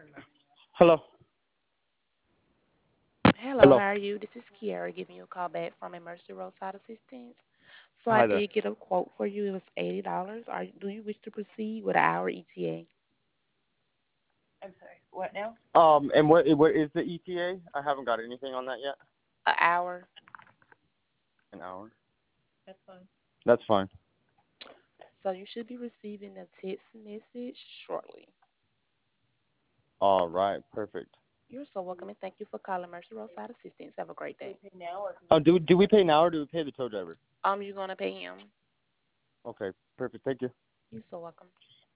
Hello. Hello, Hello. how are you? This is Kiara giving you a call back from Emergency Roadside Assistance. So I Hi there. did get a quote for you. It was $80. Do you wish to proceed with an hour ETA? And what is the ETA? I haven't got anything on that yet. An hour. An hour. That's fine. So you should be receiving a text message shortly. All right. Perfect. You're so welcome and thank you for calling Emergency Roadside Assistance. Have a great day. Do we pay now or do we pay the tow driver? You're gonna pay him. Okay. Perfect. Thank you. You're so welcome.